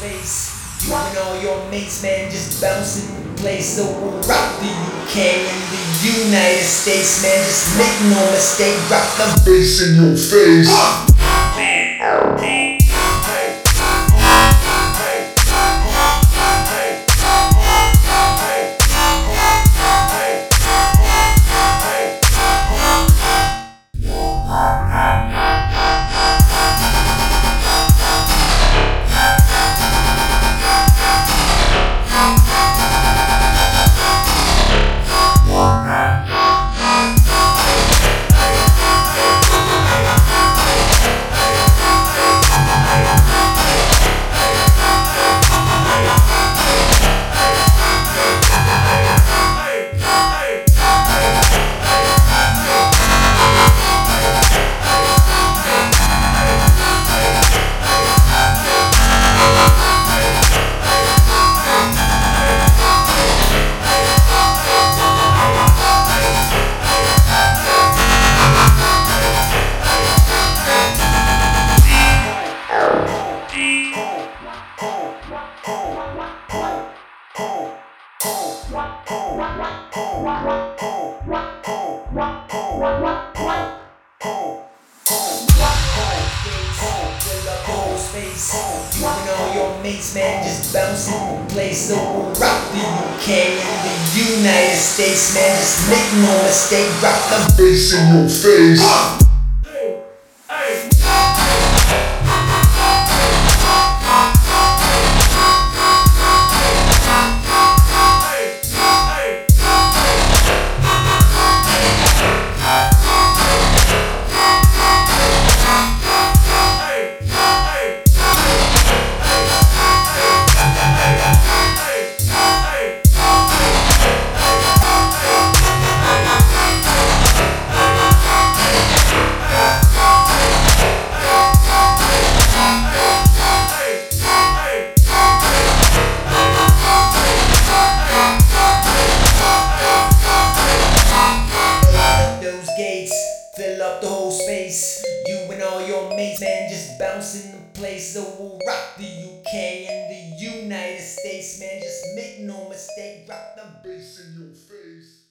space. You and all your mates, man, just bouncing in place. So we'll rock the UK and the United States, man. Just make no mistake, rock the bass in your face. You and all your mates, man, just bouncing in place. So we'll rock the UK and the United States, man. Just make no mistake, rock the bass in your face. Fill up the whole space. You and all your mates, man, just bouncing in place. So we'll rock the UK and the United States, man. Just make no mistake, rock the bass in your face.